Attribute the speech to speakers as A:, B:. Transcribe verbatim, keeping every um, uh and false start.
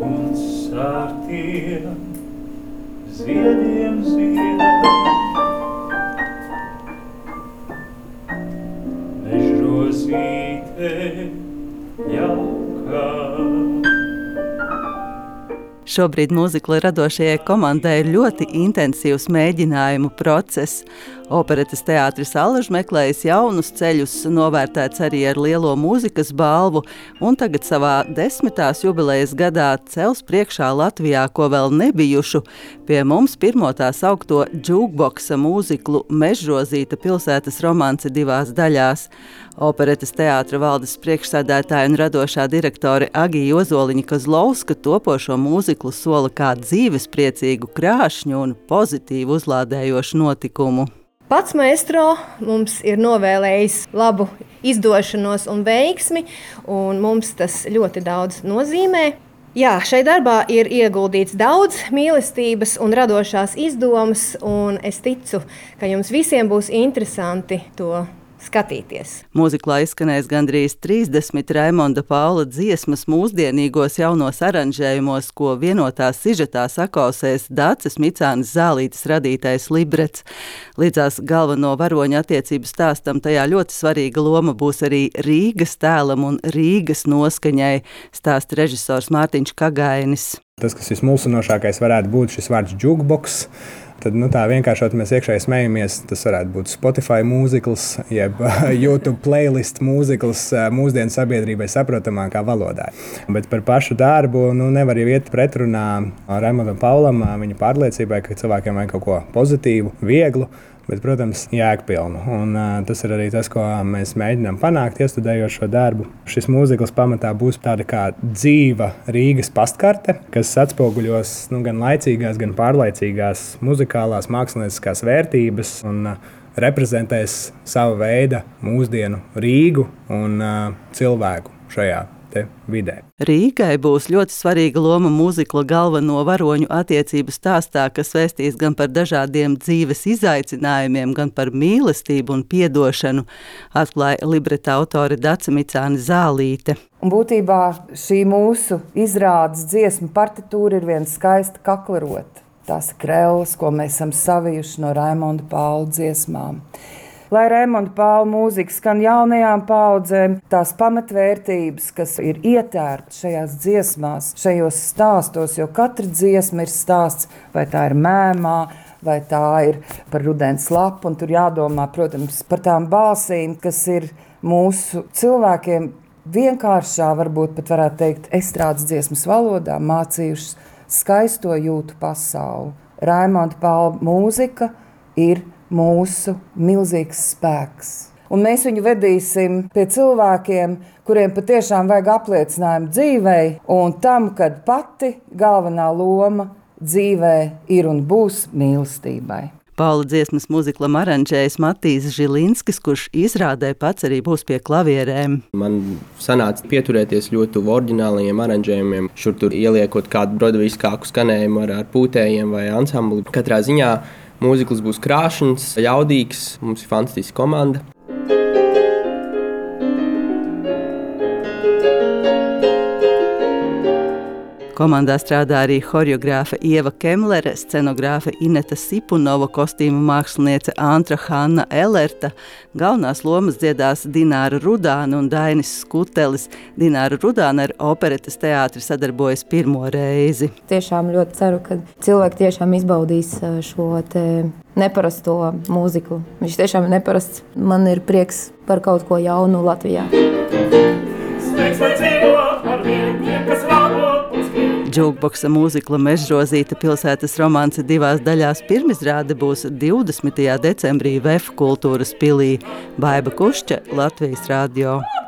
A: un sārtiem ziediem ziedam. Mežrozīte jaukā.
B: Šobrīd mūzikla radošajai komandai ir ļoti intensīvs mēģinājumu process. Operetes teātris Allaž meklējis jaunus ceļus, novērtēts arī ar lielo mūzikas balvu, un tagad savā desmitās jubilejas gadā cels priekšā Latvijā, ko vēl nebijušu, pie mums pirmo tā saukto džūkboksa mūziklu Mežrozīta pilsētas romance divās daļās. Operetes teātra valdes priekšsēdētāja un radošā direktore Agija Ozoliņa Kozlovska topošo mūziklu sola kā dzīvespriecīgu, krāšņu un pozitīvu uzlādējošu notikumu.
C: Pats maestro mums ir novēlējis labu izdošanos un veiksmi, un mums tas ļoti daudz nozīmē. Jā, šai darbā ir ieguldīts daudz mīlestības un radošās izdomas, un es ticu, ka jums visiem būs interesanti to skatīties.
B: Mūziklā izskanēs gandrīz trīsdesmit Raimonda Paula dziesmas mūsdienīgos jaunos aranžējumos, ko vienotā sižetā sakausēs Daces Micānas Zālītes radītais librets. Līdzās galveno varoņu attiecību stāstam tajā ļoti svarīga loma būs arī Rīgas tēlam un Rīgas noskaņai, stāsta režisors Mārtiņš Kagainis.
D: Tas, kas vismulsinošākais varētu būt šis vārds džukboks, tad nu, tā vienkāršot mēs iekšēji smejamies, tas varētu būt Spotify mūzikls, jeb YouTube playlist mūzikls mūsdienu sabiedrībai saprotamākā valodā. Bet par pašu darbu nu, nevar jau iet pretrunā Raimondam Paulam, viņa pārliecībai, ka cilvēkiem vajag kaut ko pozitīvu, vieglu, bet, protams, jēgpilnu. Un uh, tas ir arī tas, ko mēs mēģinām panākt, iestudējot šo darbu. Šis mūzikls pamatā būs tāda kā dzīva Rīgas pastkarte, kas atspoguļos nu, gan laicīgās, gan pārlaicīgās muzikālās, mākslinieckās vērtības un uh, reprezentēs sava veida mūsdienu Rīgu un uh, cilvēku šajā te vidē.
B: Rīgai būs ļoti svarīga loma mūzikla galveno varoņu attiecību stāstā, kas vēstīs gan par dažādiem dzīves izaicinājumiem, gan par mīlestību un piedošanu, atklāja libreta autore Dace Micāna Zālīte.
E: Un būtībā šī mūsu izrādes dziesmu partitūra ir viena skaista kaklarota. Tās krellas, ko mēs esam savijuši no Raimonda Paula dziesmām. Lai Raimonda Paula mūzika skan jaunajām paudzēm, tās pamatvērtības, kas ir ietērptas šajās dziesmās, šajos stāstos, jo katra dziesma ir stāsts, vai tā ir mēmā, vai tā ir par rudens lapu, un tur jādomā, protams, par tām balsīm, kas ir mūsu cilvēkiem vienkāršā, varbūt pat varētu teikt, estrādes dziesmas valodā mācījušas skaisto jūtu pasauli. Raimonda Paula mūzika ir mūsu milzīgs spēks. Un mēs viņu vedīsim pie cilvēkiem, kuriem patiešām vajag apliecinājumu dzīvei un tam, kad pati galvenā loma dzīvē ir un būs mīlestībai.
B: Paula dziesmas mūziklam aranžējas Matīs Žilinskis, kurš izrādē pats arī būs pie klavierēm.
F: Man sanāca pieturēties ļoti tuvu oriģinālajiem aranžējumiem, šur tur ieliekot kādu broadwayskāku skanējumu ar, ar pūtējiem vai ansambli. Katrā ziņā mūzikls būs krāšņs, jaudīgs, mums ir fantastiska komanda.
B: Komandā strādā arī horeogrāfe Ieva Kemlere, scenogrāfe Ineta Sipunova, kostīmu māksliniece Antra Hanna Elerta. Galvenās lomas dziedās Dināra Rudāna un Dainis Skutelis. Dināra Rudāna ar operetes teātri sadarbojas pirmo reizi.
G: Tiešām ļoti ceru, ka cilvēki tiešām izbaudīs šo te neparasto mūziklu. Viņš tiešām ir neparasts. Man ir prieks par kaut ko jaunu Latvijā.
B: Džūkboksa mūzikla Mežrozīta pilsētas romance divās daļās pirmizrāde būs divdesmitajā decembrī Vef kultūras pilī. Baiba Kušča, Latvijas radio.